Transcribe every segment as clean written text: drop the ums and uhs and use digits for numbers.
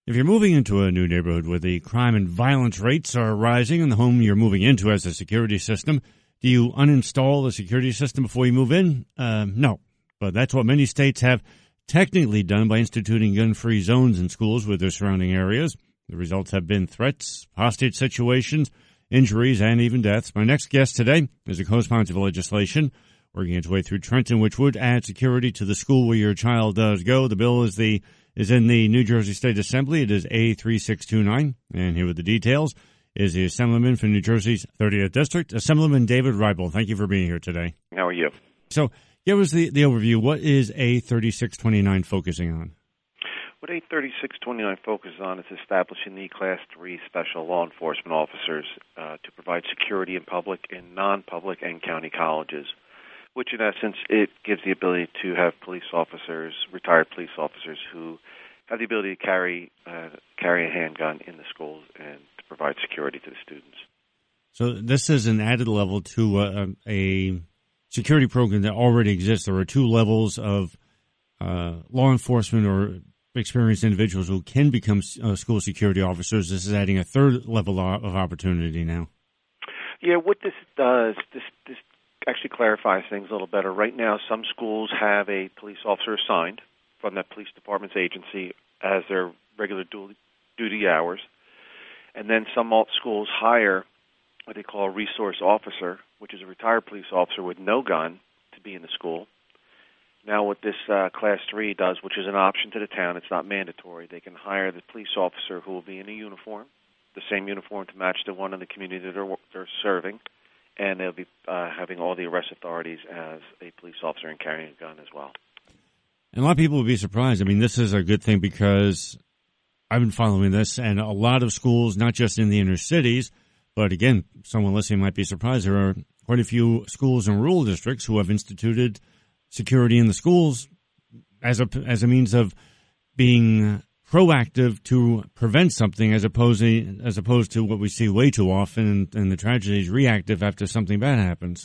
If you're moving into a new neighborhood where the crime and violence rates are rising and the home you're moving into has a security system, do you uninstall the security system before you move in? No. But that's what many states have technically done by instituting gun-free zones in schools with their surrounding areas. The results have been threats, hostage situations, injuries, and even deaths. My next guest today is a co-sponsor of legislation working its way through Trenton, which would add security to the school where your child does go. The bill is in the New Jersey State Assembly. It is A3629. And here with the details is the Assemblyman from New Jersey's 30th District, Assemblyman David Reibel. Thank you for being here today. How are you? So give us the overview. What is A3629 focusing on? What A3629 focuses on is establishing the Class 3 special law enforcement officers to provide security in public and non-public and county colleges, which in essence it gives the ability to have police officers, retired police officers, who have the ability to carry a handgun in the schools and to provide security to the students. So this is an added level to a security program that already exists. There are two levels of law enforcement or experienced individuals who can become school security officers. This is adding a third level of opportunity now. Yeah, what this does, this actually clarifies things a little better. Right now, some schools have a police officer assigned from that police department's agency as their regular duty hours, and then some schools hire what they call a resource officer, which is a retired police officer with no gun to be in the school. Now what this Class 3 does, which is an option to the town, it's not mandatory, they can hire the police officer who will be in a uniform, the same uniform to match the one in the community that they're serving, and they'll be having all the arrest authorities as a police officer and carrying a gun as well. And a lot of people would be surprised. I mean, this is a good thing because I've been following this, and a lot of schools, not just in the inner cities, but again, someone listening might be surprised, there are quite a few schools in rural districts who have instituted security in the schools as a means of being proactive to prevent something, as opposed to what we see way too often, and the tragedy is reactive after something bad happens.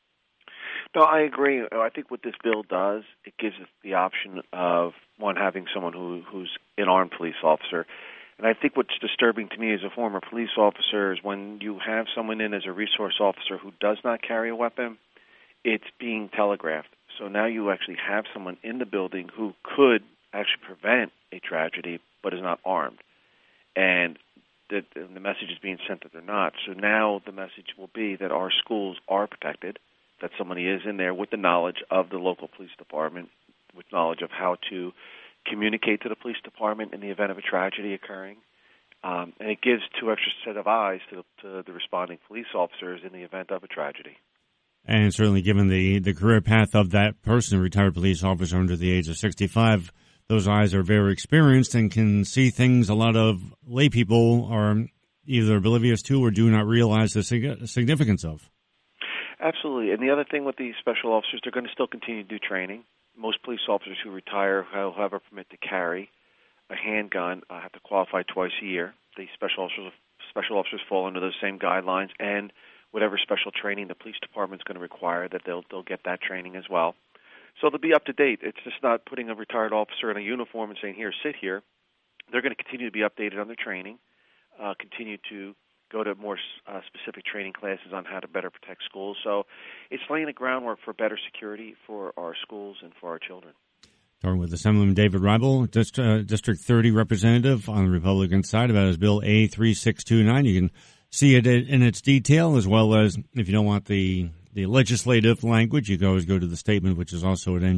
No, I agree. I think what this bill does, it gives us the option of, one, having someone who's an armed police officer. And I think what's disturbing to me as a former police officer is when you have someone in as a resource officer who does not carry a weapon, it's being telegraphed. So now you actually have someone in the building who could actually prevent a tragedy but is not armed. And the message is being sent that they're not. So now the message will be that our schools are protected, that somebody is in there with the knowledge of the local police department, with knowledge of how to communicate to the police department in the event of a tragedy occurring. And it gives two extra set of eyes to the responding police officers in the event of a tragedy. And certainly given the career path of that person, a retired police officer under the age of 65, those eyes are very experienced and can see things a lot of lay people are either oblivious to or do not realize the significance of. Absolutely. And the other thing with these special officers, they're going to still continue to do training. Most police officers who retire who have a permit to carry a handgun have to qualify twice a year. The special officers fall under those same guidelines, and whatever special training the police department's going to require, that they'll get that training as well. So they'll be up to date. It's just not putting a retired officer in a uniform and saying, here, sit here. They're going to continue to be updated on their training, continue to go to more specific training classes on how to better protect schools. So it's laying the groundwork for better security for our schools and for our children. Talking with Assemblyman David Reibel, District 30 representative on the Republican side, about his bill A3629. You can see it in its detail, as well as if you don't want the legislative language, you can always go to the statement, which is also at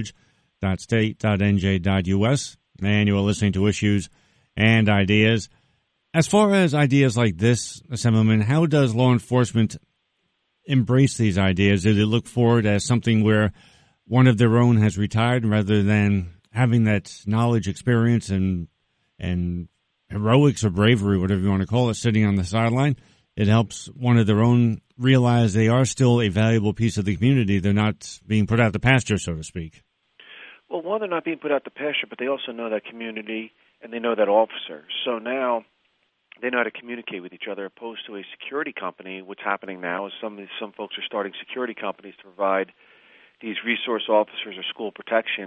njleg.state.nj.us. And you are listening to Issues and Ideas. As far as ideas like this, Assemblyman, how does law enforcement embrace these ideas? Do they look forward as something where one of their own has retired rather than having that knowledge, experience, and heroics or bravery, whatever you want to call it, sitting on the sideline? It helps one of their own realize they are still a valuable piece of the community. They're not being put out the pasture, so to speak. Well, one, they're not being put out the pasture, but they also know that community and they know that officer. So now they know how to communicate with each other, opposed to a security company. What's happening now is some folks are starting security companies to provide these resource officers or school protection,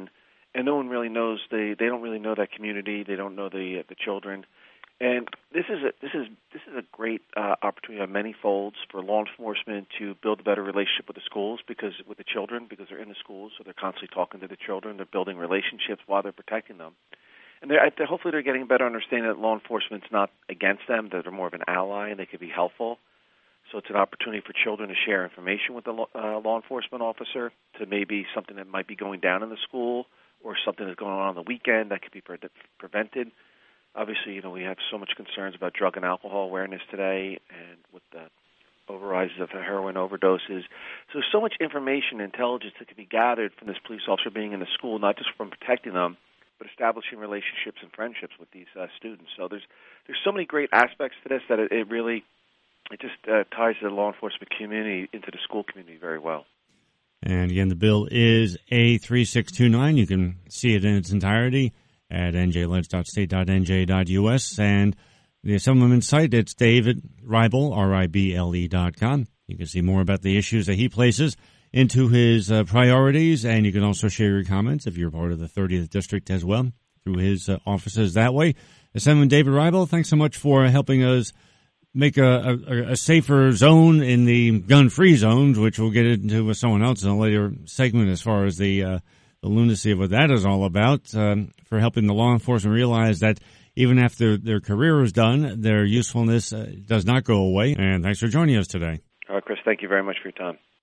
and no one really knows they don't really know that community. They don't know the children. And this is a great opportunity on many folds for law enforcement to build a better relationship with the schools, with the children, because they're in the schools, so they're constantly talking to the children. They're building relationships while they're protecting them, and hopefully they're getting a better understanding that law enforcement's not against them; that they're more of an ally and they could be helpful. So it's an opportunity for children to share information with the law enforcement officer, to maybe something that might be going down in the school or something that's going on the weekend that could be prevented. Obviously, we have so much concerns about drug and alcohol awareness today, and with the overrises of heroin overdoses. So there's so much information and intelligence that can be gathered from this police officer being in the school, not just from protecting them, but establishing relationships and friendships with these students. So there's so many great aspects to this that it just ties the law enforcement community into the school community very well. And again, the bill is A3629. You can see it in its entirety at njledge.state.nj.us. And the Assemblyman's site, it's David Ribble, RIBLE.com. You can see more about the issues that he places into his priorities, and you can also share your comments if you're part of the 30th District as well through his offices that way. Assemblyman David Ribble, thanks so much for helping us make a safer zone in the gun-free zones, which we'll get into with someone else in a later segment as far as the lunacy of what that is all about, for helping the law enforcement realize that even after their career is done, their usefulness does not go away. And thanks for joining us today. All right, Chris, thank you very much for your time.